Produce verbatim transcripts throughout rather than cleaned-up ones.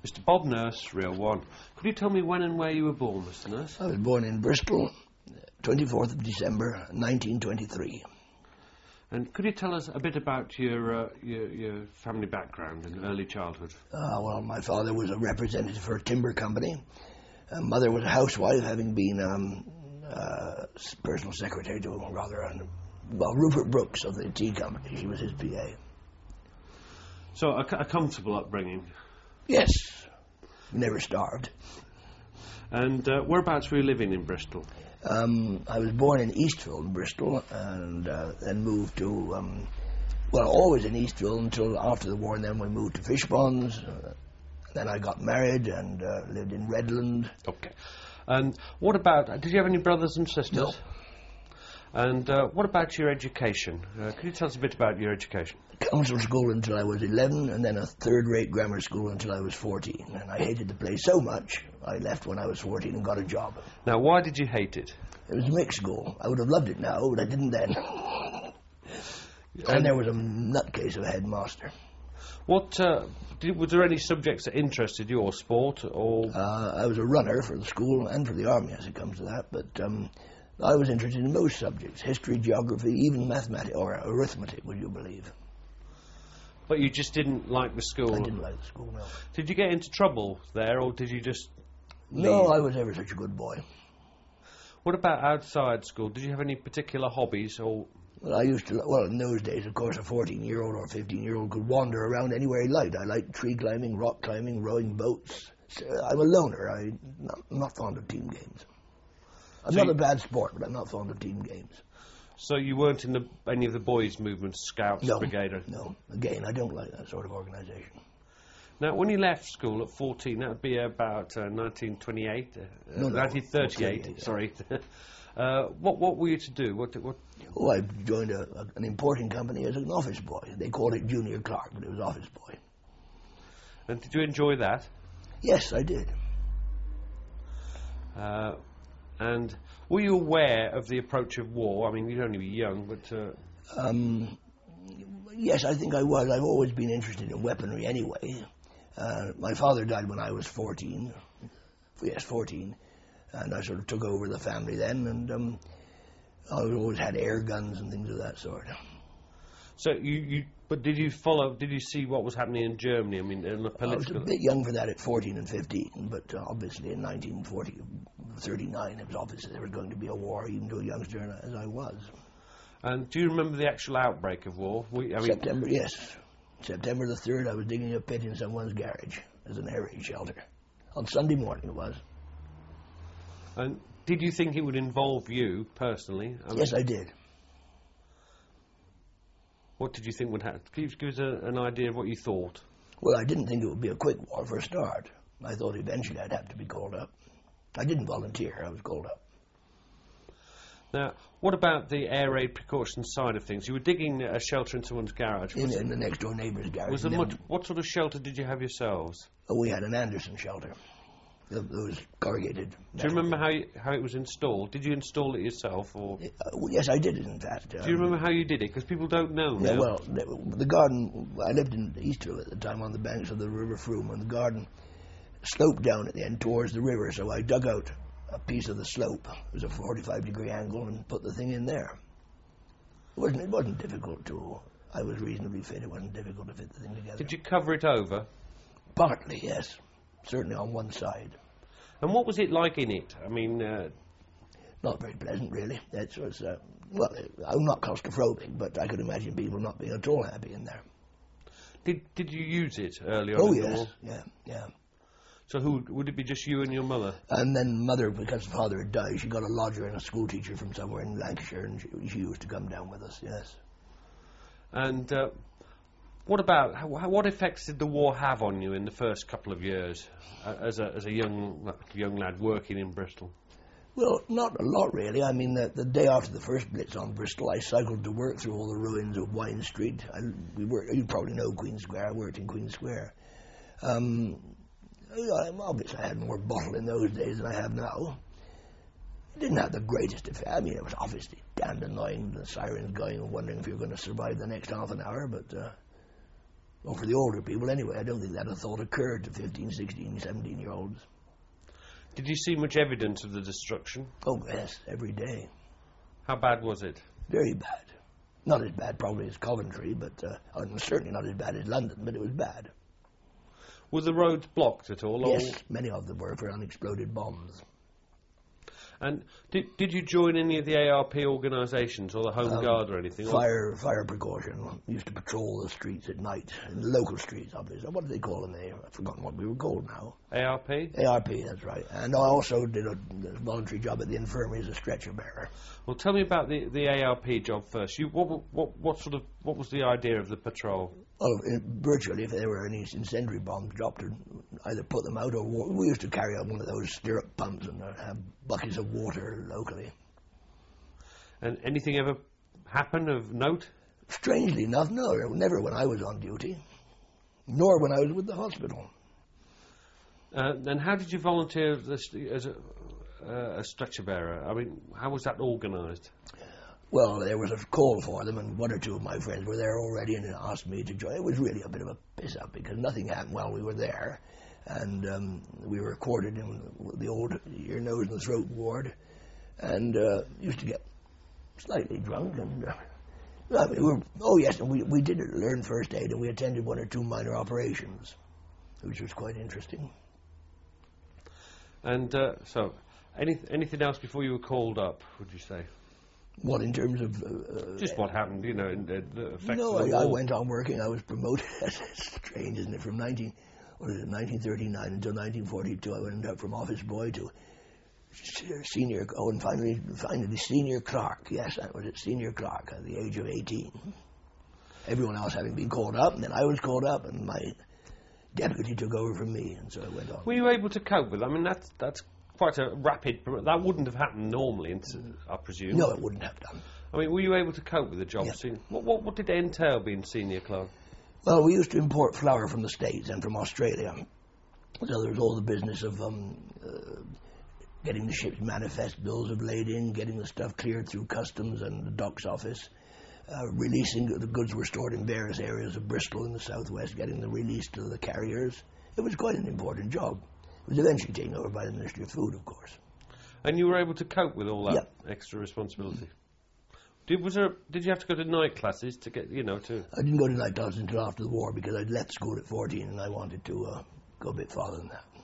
Mister Bob Nurse, Real One. Could you tell me when and where you were born, Mister Nurse? I was born in Bristol, twenty-fourth of December, nineteen twenty-three. And could you tell us a bit about your uh, your, your family background and early childhood? Uh, well, my father was a representative for a timber company. Uh, mother was a housewife, having been um, uh, personal secretary to, rather, uh, well, Rupert Brooks of the tea company. She was his P A. So, a, a comfortable upbringing? Yes. Never starved. And uh, whereabouts were you living in Bristol? Um, I was born in Eastville, Bristol, and uh, then moved to, um, well, always in Eastville until after the war, and then we moved to Fishponds. Uh, then I got married and uh, lived in Redland. Okay. And what about, did you have any brothers and sisters? No. And uh, what about your education? Uh, could you tell us a bit about your education? Council school until I was eleven, and then a third-rate grammar school until I was fourteen. And I hated the place so much, I left when I was fourteen and got a job. Now, why did you hate it? It was a mixed school. I would have loved it now, but I didn't then. And there was a nutcase of a headmaster. What, uh, did, was there any subjects that interested you, or sport, or...? Uh, I was a runner for the school and for the army, as it comes to that, but um, I was interested in most subjects, history, geography, even mathematics, or arithmetic, would you believe. But you just didn't like the school? I didn't like the school, no. Did you get into trouble there, or did you just leave? No, I was ever such a good boy. What about outside school? Did you have any particular hobbies, or...? Well, I used to, well, in those days, of course, a fourteen-year-old or fifteen-year-old could wander around anywhere he liked. I liked tree climbing, rock climbing, rowing boats. So I'm a loner. I'm not, I'm not fond of team games. I'm So not you, a bad sport, but I'm not fond of team games. So you weren't in the, any of the boys' movements, Scouts, No, Brigade? no. Again, I don't like that sort of organisation. Now, when you left school at fourteen, that would be about uh, nineteen twenty-eight? Uh, No, no, nineteen thirty-eight, thirty-eight, yeah. sorry. uh, what, what were you to do? What, what? Oh, I joined a, a, an importing company as an office boy. They called it junior clerk, but it was office boy. And did you enjoy that? Yes, I did. Uh, and were you aware of the approach of war? I mean, you'd only be young, but... Uh... Um, yes, I think I was. I've always been interested in weaponry anyway. Uh, my father died when I was fourteen. Yes, fourteen. And I sort of took over the family then, and um, I always had air guns and things of that sort. So you, you, but did you follow, did you see what was happening in Germany? I mean, in the I was political... a bit young for that at fourteen and fifteen, but uh, obviously in nineteen forty, thirty-nine, it was obvious there was going to be a war, even to a youngster as I was. And do you remember the actual outbreak of war? We, I mean, September, yes. September the third, I was digging a pit in someone's garage as an air raid shelter. On Sunday morning it was. And did you think it would involve you, personally? I mean, Yes, I did. What did you think would happen? Can you give us a, an idea of what you thought? Well, I didn't think it would be a quick war for a start. I thought eventually I'd have to be called up. I didn't volunteer, I was called up. Now, what about the air raid precaution side of things? You were digging a shelter in someone's garage. In, Was, in the next door neighbour's garage. was there And much, then- what sort of shelter did you have yourselves? oh, we had an Anderson shelter. It was corrugated. Do you remember how you, how it was installed? Did you install it yourself, or Uh, well, yes, I did it, in fact. Um, do you remember how you did it? Because people don't know Yeah, now. well, the, the garden, I lived in Eastville at the time on the banks of the River Froome, and the garden sloped down at the end towards the river, so I dug out a piece of the slope. It was a forty-five degree angle and put the thing in there. It wasn't, it wasn't difficult to, I was reasonably fit, it wasn't difficult to fit the thing together. Did you cover it over? Partly, yes. Certainly on one side. And what was it like in it? I mean... Uh, Not very pleasant, really. That was, uh, well, I'm not claustrophobic, but I could imagine people not being at all happy in there. did did you use it early on Oh, in the yes, war? yeah, yeah. So who, would it be just you and your mother? And then mother, because father had died, she got a lodger and a school teacher from somewhere in Lancashire, and she, she used to come down with us, yes. And uh, what about, how, what effects did the war have on you in the first couple of years uh, as a as a young young lad working in Bristol? Well, not a lot, really. I mean, the, the day after the first blitz on Bristol, I cycled to work through all the ruins of Wine Street. I, we were, you probably know Queen Square. I worked in Queen Square. Um, obviously, I had more bottle in those days than I have now. It didn't have the greatest effect. I mean, it was obviously damned annoying, the sirens going and wondering if you're going to survive the next half an hour, but uh, Well, for the older people anyway, I don't think that a thought occurred to fifteen, sixteen, seventeen-year-olds. Did you see much evidence of the destruction? Oh, yes, every day. How bad was it? Very bad. Not as bad probably as Coventry, but uh, and certainly not as bad as London, but it was bad. Were the roads blocked at all? Yes, or? many of them were for unexploded bombs. And did did you join any of the A R P organisations or the Home Um, Guard or anything? Fire fire precaution. We used to patrol the streets at night, in the local streets, obviously. What do they call them there? I've forgotten what we were called now. A R P? A R P, that's right. And I also did a voluntary job at the infirmary as a stretcher bearer. Well, tell me about the, the A R P job first. You what what what sort of what was the idea of the patrol? Well, virtually, if there were any incendiary bombs dropped, to either put them out or wa- we used to carry out one of those stirrup pumps and uh, have buckets of water locally. And anything ever happen of note? Strangely enough, no, never when I was on duty, nor when I was with the hospital. Uh, and how did you volunteer as, as a, uh, a stretcher bearer? I mean, how was that organised? Well, there was a call for them, and one or two of my friends were there already and asked me to join. It was really a bit of a piss-up because nothing happened while we were there. And um, we were quartered in the old ear, nose, and throat ward, and uh, used to get slightly drunk. And uh, I mean, we were, oh yes, and we we did learn first aid, and we attended one or two minor operations, which was quite interesting. And uh, so, any, anything else before you were called up? Would you say? What, in terms of... Uh, Just what happened, you know, in the, the effects no, of the I, I war. went on working. I was promoted. It's strange, isn't it? From nineteen, what is it, nineteen thirty-nine until nineteen forty-two, I went up from office boy to senior, oh, and finally, finally senior clerk. Yes, that was it, senior clerk at the age of eighteen. Everyone else having been called up, and then I was called up, and my deputy took over from me, and so I went on. Were you able to cope with it? I mean, that's, that's quite a rapid... That wouldn't have happened normally, I presume. No, it wouldn't have done. I mean, were you able to cope with the job? Yes. What, what, what did it entail being senior clerk? Well, we used to import flour from the States and from Australia. So there was all the business of um, uh, getting the ship's manifest bills of lading, getting the stuff cleared through customs and the docks office, uh, releasing the goods were stored in various areas of Bristol in the southwest, getting them released to the carriers. It was quite an important job. It was eventually taken over by the Ministry of Food, of course. And you were able to cope with all that Yep. extra responsibility? Did, was there, did you have to go to night classes to get, you know, to... I didn't go to night classes until after the war because I'd left school at fourteen and I wanted to uh, go a bit farther than that.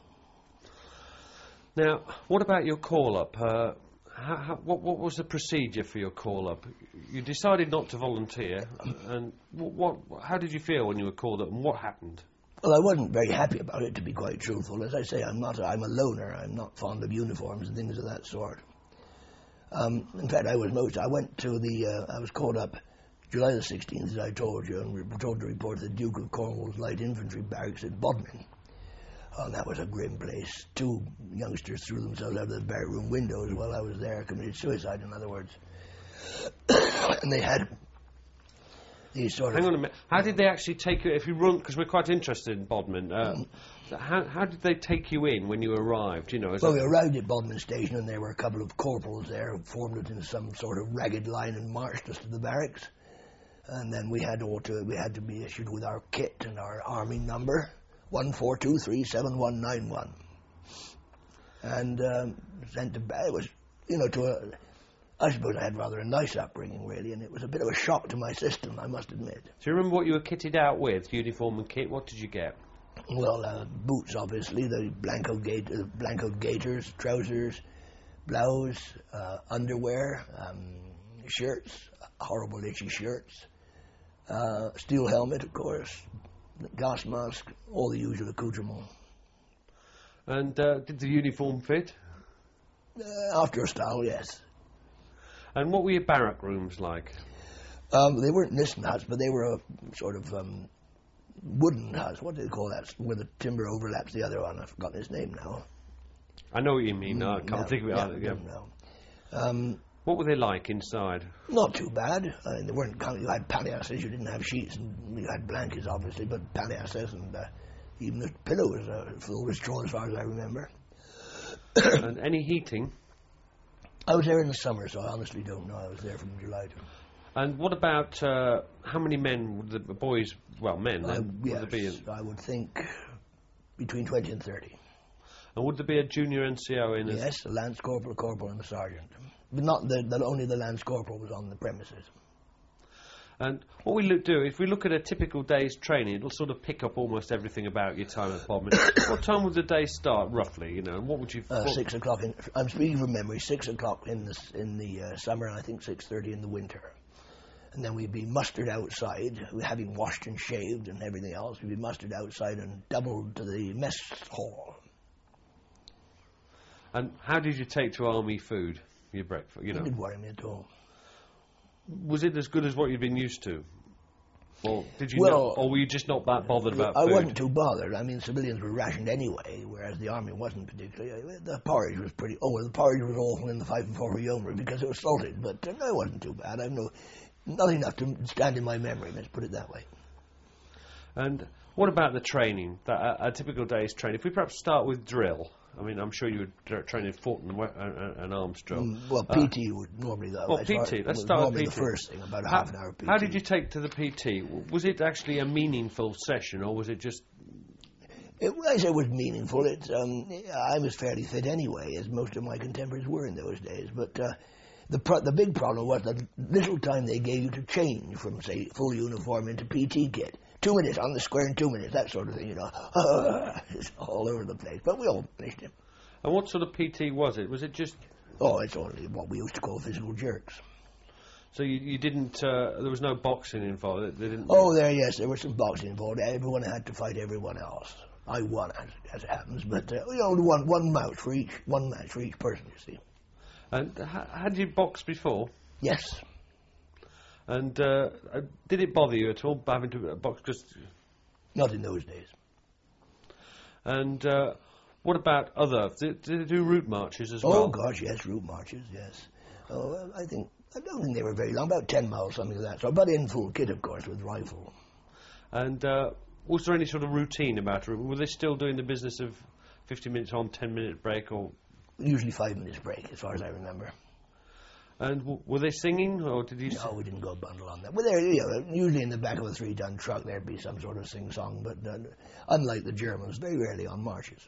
Now, what about your call-up? Uh, how, how, what, what was the procedure for your call-up? You decided not to volunteer, and what, what, how did you feel when you were called up, and what happened? Well, I wasn't very happy about it, to be quite truthful. As I say, I'm not. A, I'm a loner. I'm not fond of uniforms and things of that sort. Um, in fact, I was most. I went to the. Uh, I was called up July the sixteenth, as I told you, and we were told to report to the Duke of Cornwall's Light Infantry Barracks at Bodmin. Oh, and that was a grim place. Two youngsters threw themselves out of the barrack room windows while I was there, committed suicide, in other words. And they had these sort Hang of... on a minute. How did they actually take you, if you run, because we're quite interested in Bodmin, uh, so how, how did they take you in when you arrived, you know? As Well, a, we arrived at Bodmin Station and there were a couple of corporals there who formed it in some sort of ragged line and marched us to the barracks. And then we had all to, we had to be issued with our kit and our army number, one four two three seven one nine one. And um, sent to, it was, you know, to a... I suppose I had rather a nice upbringing, really, and it was a bit of a shock to my system, I must admit. Do you remember what you were kitted out with, uniform and kit? What did you get? Well, uh, boots, obviously, the Blanco, gate, uh, Blanco gaiters, trousers, blouse, uh, underwear, um, shirts, horrible itchy shirts, uh, steel helmet, of course, gas mask, all the usual accoutrements. And uh, did the uniform fit? Uh, after a style, yes. And what were your barrack rooms like? Um, they weren't mist huts, but they were a sort of um, wooden huts. What do they call that? Where the timber overlaps the other one. I've forgotten his name now. I know what you mean. No, I can't No, think of it. yeah, either, yeah. no. Um, What were they like inside? not too bad. I mean, they weren't. You had palliasses. You didn't have sheets, and you had blankets, obviously, but palliasses, and uh, even the pillow was uh, full with straw, as far as I remember. And any heating? I was there in the summer, so I honestly don't know. I was there from July to... And what about uh, how many men would the boys? Well, men. Uh, Then, yes, would there be? In, I would think between twenty and thirty. and would there be a junior N C O in? Yes, a lance corporal, a corporal, and a sergeant. But not the, the only the lance corporal was on the premises. And what we look, do, if we look at a typical day's training, it'll sort of pick up almost everything about your time at Bodmin. What time would the day start, roughly, you know, and what would you... Uh, what, six o'clock in... I'm speaking from memory, six o'clock in the, in the uh, summer, and I think six thirty in the winter. And then we'd be mustered outside, having washed and shaved and everything else, we'd be mustered outside and doubled to the mess hall. And how did you take to army food, your breakfast, you know? It didn't worry me at all. Was it as good as what you'd been used to? Or did you Well, not, or were you just not that bothered about I food? wasn't too bothered. I mean, civilians were rationed anyway, whereas the army wasn't particularly. The porridge was pretty... Oh, well, the porridge was awful in the five and four for Yeomer because it was salted, but uh, no, it wasn't too bad. I've no... Nothing enough to stand in my memory, let's put it that way. And what about the training, that, a, a typical day's training? If we perhaps start with drill, I mean, I'm sure you would tra- train in foot and, we- and, and arms drill. Mm, well, P T uh, would normally go. Well, P T, let's start with P T. The first thing, about a how, half an hour P T. How did you take to the P T? Was it actually a meaningful session, or was it just... It, I say it was meaningful. It, um, I was fairly fit anyway, as most of my contemporaries were in those days, but... Uh, The pro- the big problem was the little time they gave you to change from, say, full uniform into P T kit. Two minutes on the square in two minutes, that sort of thing, you know. It's all over the place. But we all finished it. And what sort of P T was it? Was it just... Oh, it's only what we used to call physical jerks. So you, you didn't... Uh, there was no boxing involved? They didn't... Oh, there, yes, there was some boxing involved. Everyone had to fight everyone else. I won, as, as it happens, but, uh, you know, one, one match for each, one match for each person, you see. And ha- had you boxed before? Yes. And uh, uh, did it bother you at all, having to box? Cause Not in those days. and uh, what about other? Did, did they do route marches as oh, well? Oh, gosh, yes, route marches, yes. Oh, well, I think, I don't think they were very long, about ten miles, something like that. So, but in full kit, of course, with rifle. And uh, was there any sort of routine about it? Were they still doing the business of fifty minutes on, ten minute break, or...? Usually five minutes break, as far as I remember. And w- were they singing, or did you... No, we didn't go bundle on that. Well, there, you know, usually in the back of a three-ton truck there'd be some sort of sing-song, but uh, unlike the Germans, very rarely on marches.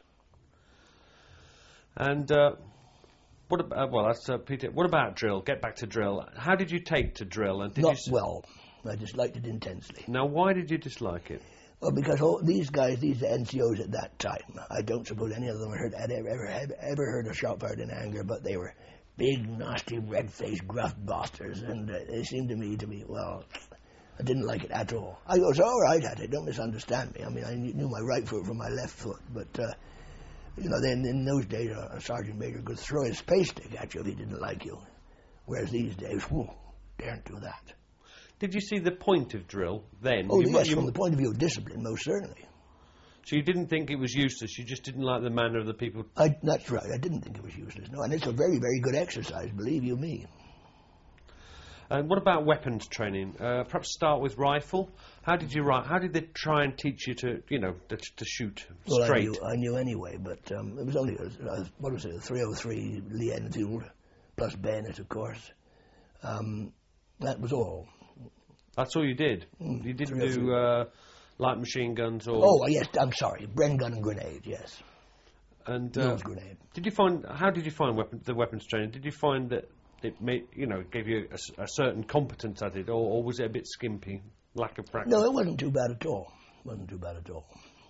And uh, what about... Uh, well, that's uh, Peter. What about drill? Get back to drill. How did you take to drill? And did Not you... s- well. I disliked it intensely. Now, why did you dislike it? Well, because all these guys, these N C Os at that time, I don't suppose any of them had, had ever, ever, had ever heard a shot fired in anger, but they were big, nasty, red-faced, gruff bastards, and uh, they seemed to me to be, well, I didn't like it at all. I was all right at it, don't misunderstand me. I mean, I knew my right foot from my left foot, but, uh, you know, then in those days, a, a sergeant major could throw his pay stick at you if he didn't like you, whereas these days, whew, daren't do that. Did you see the point of drill then? Oh, You mu- yes, you from mu- the point of view of discipline, most certainly. So you didn't think it was useless, you just didn't like the manner of the people... I, that's right, I didn't think it was useless, no, and it's a very, very good exercise, believe you me. And what about weapons training? Uh, perhaps start with rifle. How did you ri- How did they try and teach you to, you know, to, to shoot Well, straight? I knew, I knew anyway, but um, it was only, a, a, what was it, a three oh three Lee Enfield, plus bayonet, of course. Um, that was all. That's all you did. Mm, you didn't three oh do three. uh, light machine guns or. Oh, yes, I'm sorry, Bren gun and grenade, yes. And uh, Mills grenade. did you find? How did you find weapon, the weapons training? Did you find that it made, you know, gave you a, s- a certain competence at it, or, or was it a bit skimpy, lack of practice? No, it wasn't too bad at all. wasn't too bad at all.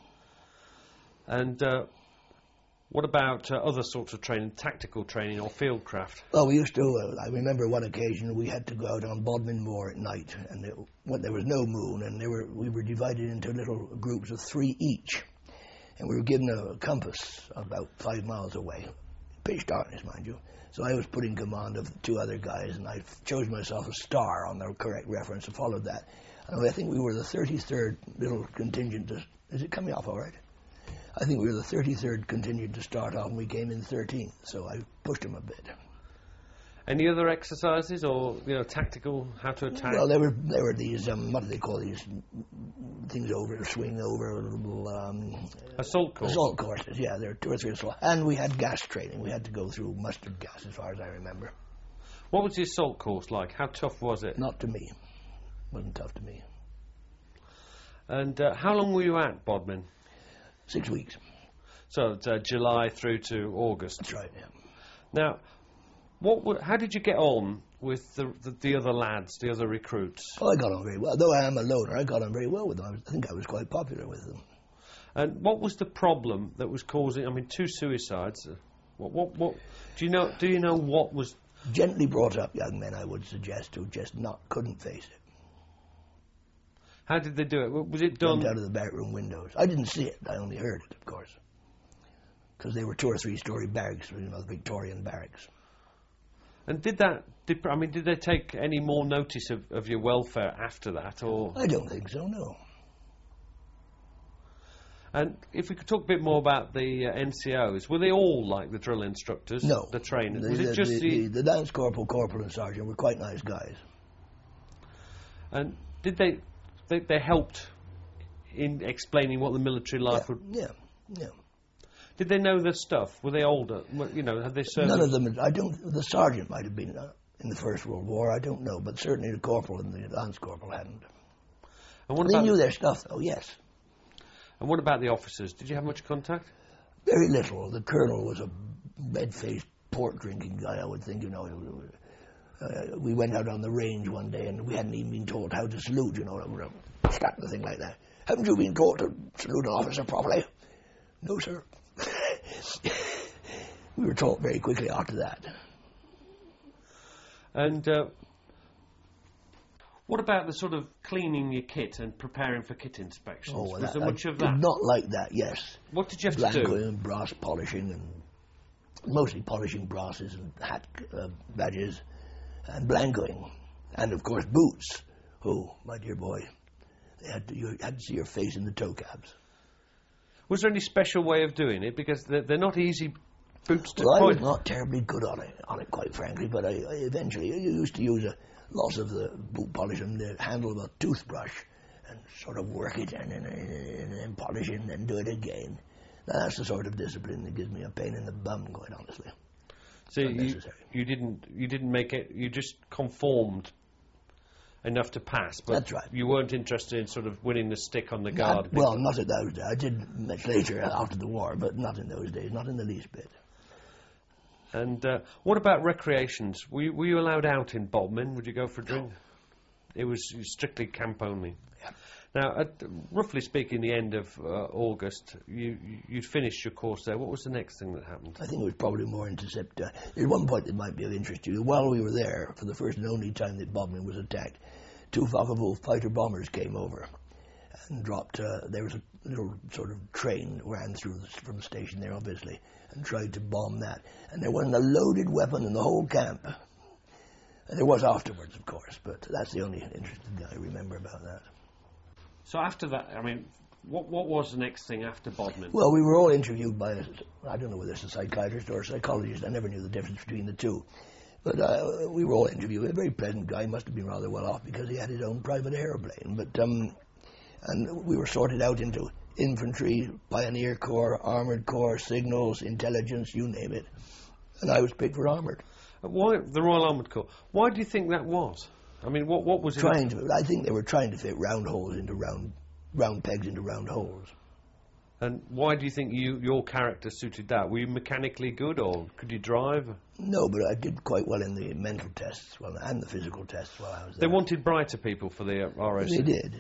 And uh, what about uh, other sorts of training, tactical training or field craft? Well, we used to, uh, I remember one occasion we had to go out on Bodmin Moor at night, and it, when there was no moon, and there were, we were divided into little groups of three each, and we were given a compass about five miles away, pitch darkness, mind you. So I was put in command of two other guys, and I chose myself a star on the correct reference and followed that. And I think we were the thirty-third little contingent. To, is it coming off all right? I think we were the thirty-third contingent to start off, and we came in thirteenth, so I pushed them a bit. Any other exercises or, you know, tactical, how to attack? Well, there were there were these, um, what do they call these things over, swing over, um, assault course. assault courses, yeah, there were two or three assault. And we had gas training. We had to go through mustard gas, as far as I remember. What was the assault course like? How tough was it? Not to me. Wasn't tough to me. And uh, how long were you at Bodmin? Six weeks. So it's uh, July through to August. That's right, yeah. Now, what? Were, how did you get on with the, the the other lads, the other recruits? Well, I got on very well. Though I am a loner, I got on very well with them. I, was, I think I was quite popular with them. And what was the problem that was causing? I mean, two suicides. Uh, what? What? What? Do you know? Do you know what was? Gently brought up young men, I would suggest, who just not couldn't face it. How did they do it? Was it done? Jumped out of the back room windows. I didn't see it. I only heard it, of course, because they were two or three story barracks, you know, the Victorian barracks. And did that? Did, I mean, did they take any more notice of, of your welfare after that, or? I don't think so. No. And if we could talk a bit more about the uh, N C Os, were they all like the drill instructors? No. The trainers? The, was the, it just the, the, the, the dance corporal, corporal and sergeant were quite nice guys. And did they, they, they helped in explaining what the military life yeah, would... Yeah, yeah. Did they know their stuff? Were they older? Well, you know, had they served... None of them, I don't, the sergeant might have been uh, in the First World War, I don't know, but certainly the corporal and the lance corporal hadn't. And what they about knew their stuff, though, yes. And what about the officers? Did you have much contact? Very little. The colonel was a red-faced, port-drinking guy, I would think, you know. Uh, we went out on the range one day and we hadn't even been taught how to salute, you know, slap the thing like that. Haven't you been taught to salute an officer properly? No, sir. We were taught very quickly after that. And uh, what about the sort of cleaning your kit and preparing for kit inspections? Oh, well, Was that, there much I of that? did not like that, yes. What did you have to do? Blancoing and brass polishing and mostly polishing brasses and hat uh, badges and blancoing. And, of course, boots. Oh, my dear boy, they had to, you had to see your face in the toe caps. Was there any special way of doing it? Because they're, they're not easy boots to Well, I was point. not terribly good on it, on it, quite frankly, but I, I eventually I used to use a lots of the boot polish and the handle of a toothbrush and sort of work it and then and, and polish it and then do it again. Now, that's the sort of discipline that gives me a pain in the bum, quite honestly. So you, you didn't you didn't make it. You just conformed enough to pass. But That's right. You weren't interested in sort of winning the stick on the guard. Not, well, not at those days. I did much later after the war, but not in those days, not in the least bit. And uh, what about recreations? Were you, were you allowed out in Bodmin? Would you go for a drink? No. It was strictly camp only. Yeah. Now, at, roughly speaking, the end of uh, August, you, you'd finished your course there. What was the next thing that happened? I think it was probably more into September. There's one point that might be of interest to you. While we were there, for the first and only time that Bodmin was attacked, two Focke-Wulf fighter bombers came over and dropped. Uh, there was a little sort of train that ran through the, from the station there, obviously, and tried to bomb that. And there wasn't a loaded weapon in the whole camp. And there was afterwards, of course, but that's the only interesting thing I remember about that. So after that, I mean, what what was the next thing after Bodmin? Well, we were all interviewed by, a, I don't know whether it's a psychiatrist or a psychologist. I never knew the difference between the two. But uh, we were all interviewed. A very pleasant guy. Must have been rather well off because he had his own private aeroplane. But um, and we were sorted out into infantry, pioneer corps, armoured corps, signals, intelligence, you name it. And I was picked for armoured. Why the Royal Armoured Corps? Why do you think that was? I mean, what what was it? Trying to, I think they were trying to fit round holes into round, round pegs into round holes. And why do you think you your character suited that? Were you mechanically good, or could you drive? No, but I did quite well in the mental tests, well, and the physical tests while I was there. They wanted brighter people for the uh, R O C. They did.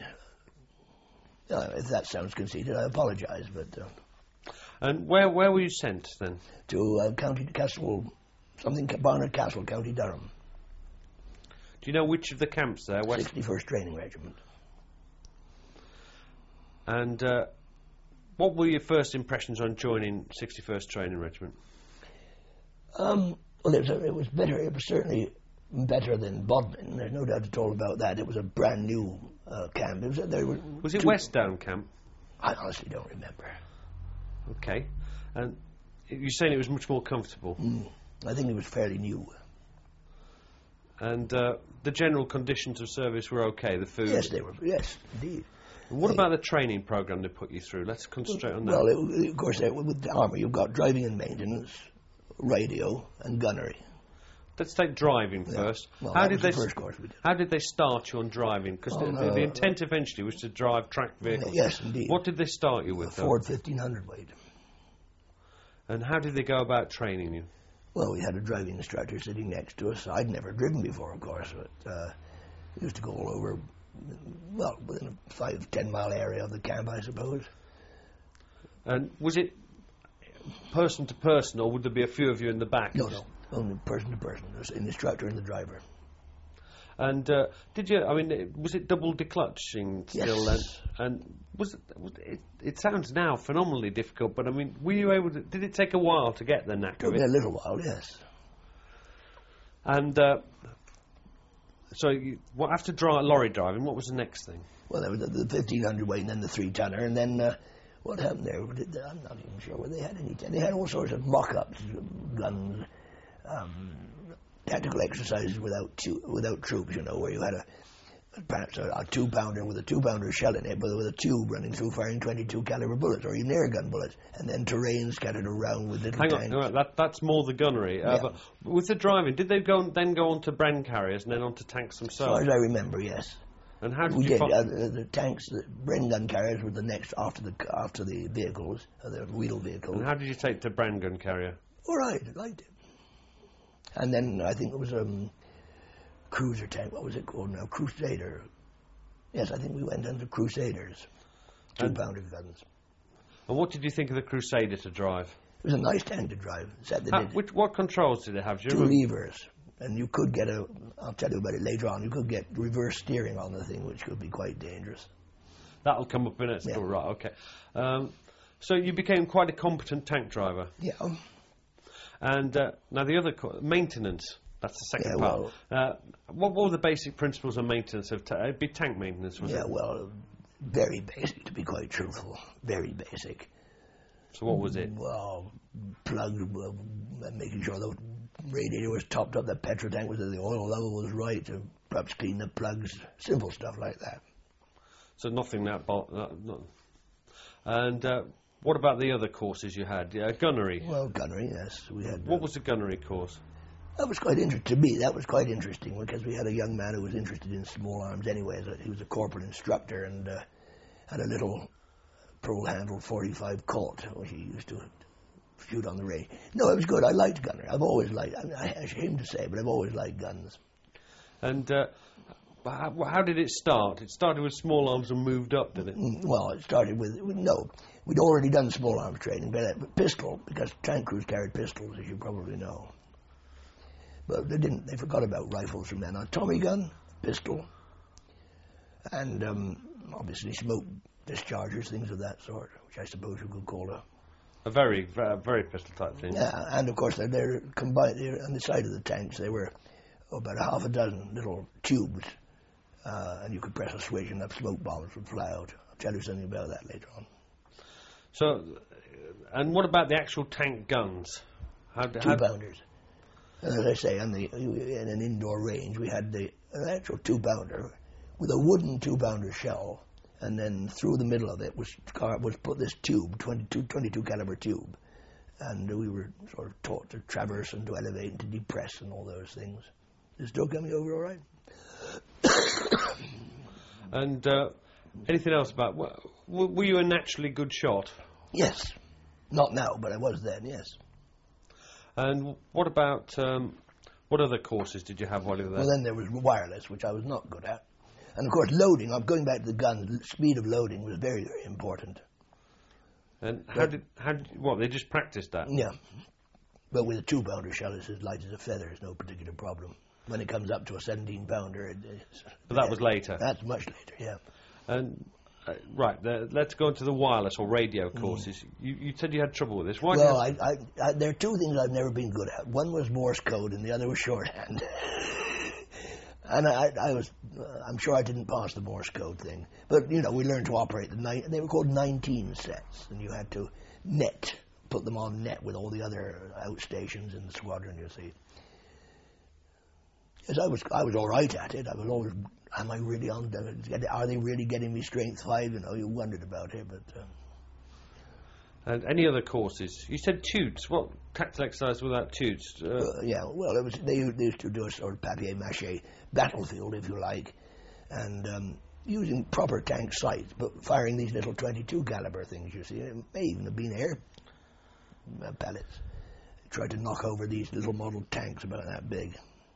Uh, if that sounds conceited, I apologise, but uh, And where where were you sent then? to uh, County Castle, something Barnard Castle, County Durham, Do you know which of the camps there? West. sixty-first Training Regiment. And uh, what were your first impressions on joining sixty-first Training Regiment? Um, well, it was, it was better. It was certainly better than Bodmin. There's no doubt at all about that. It was a brand new uh, camp. It was, there were Was it two- West Down Camp? I honestly don't remember. Okay. And you're saying it was much more comfortable. Mm, I think it was fairly new. And uh, the general conditions of service were okay. The food. Yes, they were. Yes, indeed. And what about the training program they put you through? Let's concentrate on that. Well, it, of course, uh, with the army, you've got driving and maintenance, radio, and gunnery. let's take driving Yeah. first. Well, how that did was they? the first course we did. How did they start you on driving? Because Well, the, the, uh, the intent eventually was to drive tracked vehicles. Yes, indeed. What did they start you A with? though? Ford fifteen hundred weight. And how did they go about training you? Well, we had a driving instructor sitting next to us. I'd never driven before, of course, but uh, we used to go all over, well, within a five, ten mile area of the camp, I suppose. And was it person to person, or would there be a few of you in the back? No, no, only person to person. There's an instructor and the driver. And uh, did you? I mean, it- was it double declutching still then? Yes. And was it, was it? It sounds now phenomenally difficult, but I mean, were you able to? Did it take a while to get the knack Took of me it? a little while, yes. And uh, so, you, well, after dri- lorry driving, what was the next thing? Well, there was the, the fifteen hundred weight and then the three tonner, and then uh, what happened there? Did they, I'm not even sure whether they had any. They had all sorts of mock-ups, guns, um, tactical exercises without tu- without troops. You know, where you had a perhaps a, a two pounder with a two pounder shell in it, but with a tube running through firing twenty-two caliber bullets or even air gun bullets, and then terrain scattered around with little Hang tanks. on, all right, that, that's more the gunnery. Uh, Yeah. But with the driving, did they go on, then go on to Bren carriers and then on to tanks As themselves? far as I remember, yes. And how did We you did. find? Uh, the, the tanks, the Bren gun carriers were the next after the after the vehicles, uh, the wheel vehicles. and how did you take to Bren gun carrier? All right, I liked it. And then I think it was a um, cruiser tank. What was it called now? Crusader. Yes, I think we went into Crusaders. Two And- pounder guns. And what did you think of the Crusader to drive? It was a nice tank to drive. Except they How, did which, what controls did it have? Do you two remember? levers. And you could get a, I'll tell you about it later on, you could get reverse steering on the thing, which could be quite dangerous. That'll come up in it. Yeah. Right, okay. Um, so you became quite a competent tank driver. Yeah. And uh, now the other co- maintenance. That's the second Yeah, part. uh, what, what were the basic principles of maintenance of? Ta- it'd be tank maintenance, was Yeah, it? well, very basic, to be quite truthful. Very basic. So what was it? Well, plug, uh, making sure the radiator was topped up, the petrol tank was the oil level was right, to perhaps clean the plugs, simple stuff like that. So nothing that. Bo- uh, no. And uh, what about the other courses you had? Yeah, gunnery. Well, gunnery, yes, we had. What was the gunnery course? That was quite interesting to me. That was quite interesting because we had a young man who was interested in small arms anyway. He was a corporal instructor and uh, had a little pearl-handled forty-five Colt, which he used to shoot on the range. No, it was good. I liked gunnery. I've always liked. I'm ashamed to say, but I've always liked guns. And uh, how, how did it start? It started with small arms and moved up, did it? Mm, Well, it started with no. We'd already done small arms training, but, uh, but pistol because tank crews carried pistols, as you probably know. But they didn't. They forgot about rifles from then on. Tommy gun, pistol, and um, obviously smoke dischargers, things of that sort, which I suppose you could call a. A very, very, very pistol type thing. Yeah, and of course they're, they're combined. They're on the side of the tanks. They were oh, about a half a dozen little tubes, uh, and you could press a switch and the smoke bombs would fly out. I'll tell you something about that later on. So, uh, and what about the actual tank guns? How, d- Two how, pounders. And as I say, on the, in an indoor range, we had the an actual two pounder with a wooden two pounder shell, and then through the middle of it was car- was put this tube, twenty-two, twenty-two caliber tube, and we were sort of taught to traverse and to elevate and to depress and all those things. Is it still coming over all right? and uh, anything else about? w- Were you a naturally good shot? Yes. Not now, but I was then, yes. And what about um, what other courses did you have while you were there? Well, then there was wireless, which I was not good at. And of course, loading, I'm going back to the gun, speed of loading was very, very important. and how did how did what they just practiced that? Yeah. But with a two pounder shell, it's as light as a feather, it's no particular problem. When it comes up to a seventeen pounder, it, it's, But that was later. that's much later, yeah. And uh, right, the, let's go into the wireless or radio courses. You, you said you had trouble with this. Why? Well, did I, I, I, there are two things I've never been good at. One was Morse code, and the other was shorthand. And I, I was, uh, I'm sure I didn't pass the Morse code thing. But, you know, we learned to operate the nine, they were called nineteen sets, and you had to net, put them on net with all the other outstations in the squadron, you see. Yes, I was, I was all right at it. I was always, am I really on, are they really getting me strength five? You know, you wondered about it, but... Uh, And any other courses? You said tutes. What tactical exercise without tutes? Uh, Uh, yeah, well, it was, they, u- they used to do a sort of papier-mâché battlefield, if you like, and um, using proper tank sights, but firing these little twenty-two caliber things, you see. It may even have been air uh, pellets. Tried to knock over these little model tanks about that big.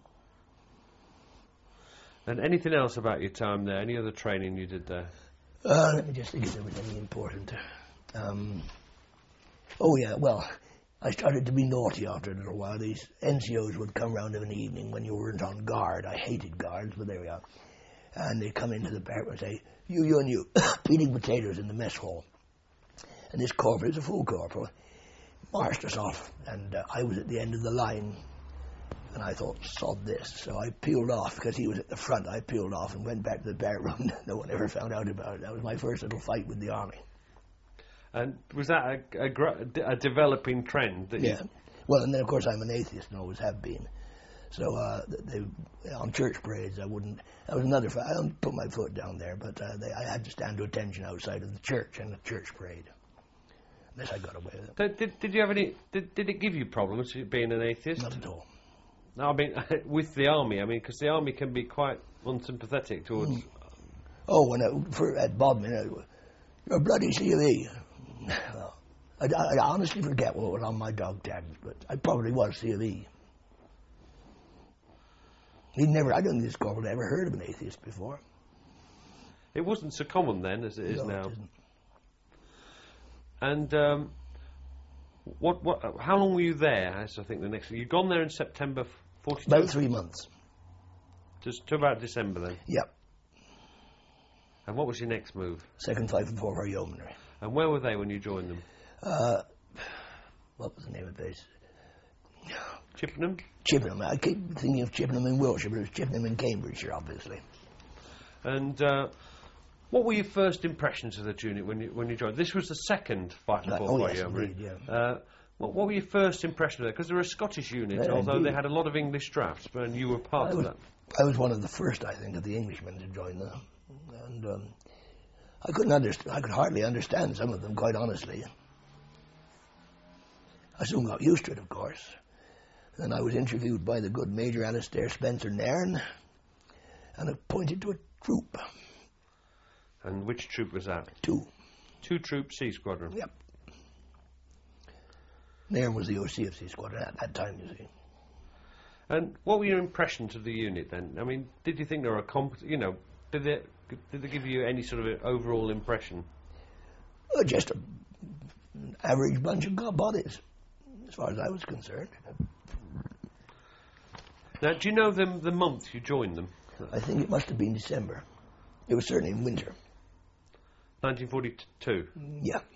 and anything else about your time there? Any other training you did there? Uh, let me just think if there was any important. Um, oh, yeah, well, I started to be naughty after a little while. These N C Os would come round of an evening when you weren't on guard. I hated guards, but there we are. And they'd come into the barrack and say, you, you and you, peeling potatoes in the mess hall. And this corporal, is a full corporal, marched us off. And uh, I was at the end of the line. And I thought, sod this. So I peeled off, because he was at the front. I peeled off and went back to the barrack room. No one ever found out about it. That was my first little fight with the army. And was that a, a, gr- a developing trend? That Yeah. You... Well, and then, of course, I'm an atheist and always have been. So uh, they, on church parades, I wouldn't... That was another... I don't put my foot down there, but uh, they, I had to stand to attention outside of the church and the church parade. Unless I got away with it. Did, did, did you have any... Did, did it give you problems, being an atheist? Not at all. No, I mean, with the army, I mean, because the army can be quite unsympathetic towards... Mm. Oh, when I, for, at Bodmin, I, you're a bloody C of E. Well, I, I, I honestly forget what was on my dog tags, but I probably was C of E. He'd never, I don't think this corporal had ever heard of an atheist before. It wasn't so common then as it is no, now. It isn't. And um, what, what, how long were you there? That's, I think, the next... You'd gone there in September forty-two? About three months. Just to about December then? Yep. And what was your next move? Second five and four for Yeomanry. And where were they when you joined them? Uh, what was the name of the base? Chippenham? Chippenham. I keep thinking of Chippenham in Wiltshire, but it was Chippenham in Cambridgeshire, obviously. And uh, what were your first impressions of the unit when you when you joined? This was the second five and four oh, for yes, Yeomanry. indeed, yeah. Uh, what, what were your first impressions of it? Because they were a Scottish unit, Yeah, although indeed. they had a lot of English drafts, and you were part I of was, that. I was one of the first, I think, of the Englishmen to join them. And um, I couldn't understand, I could hardly understand some of them, quite honestly. I soon got used to it, of course. Then I was interviewed by the good Major Alistair Spencer Nairn and appointed to a troop. And which troop was that? Two. Two troop C Squadron? Yep. Nairn was the O C of C Squadron at that time, you see. And what were your impressions of the unit then? I mean, did you think they were a competent, you know, did they, did they give you any sort of overall impression? Well, just a, an average bunch of god bodies, as far as I was concerned. Now, do you know the, the month you joined them? I think it must have been December. It was certainly in winter. nineteen forty-two? Yeah.